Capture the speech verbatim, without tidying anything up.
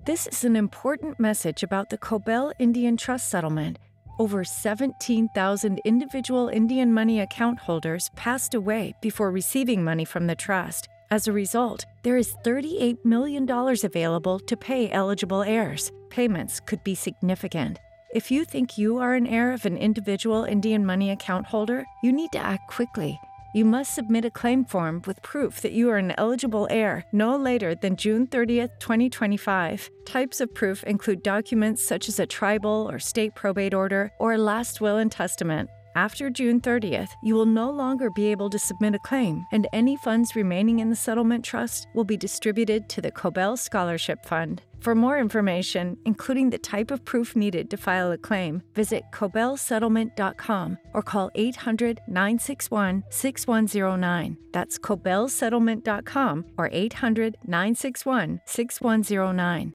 This is an important message about the Cobell Indian Trust Settlement. Over seventeen thousand individual Indian money account holders passed away before receiving money from the trust. As a result, there is thirty-eight million dollars available to pay eligible heirs. Payments could be significant. If you think you are an heir of an individual Indian money account holder, you need to act quickly. You must submit a claim form with proof that you are an eligible heir no later than June thirtieth, twenty twenty-five. Types of proof include documents such as a tribal or state probate order or a last will and testament. After June thirtieth, you will no longer be able to submit a claim, and any funds remaining in the settlement trust will be distributed to the Cobell Scholarship Fund. For more information, including the type of proof needed to file a claim, visit cobell settlement dot com or call eight hundred, nine six one, six one zero nine. That's cobell settlement dot com or eight hundred, nine six one, six one zero nine.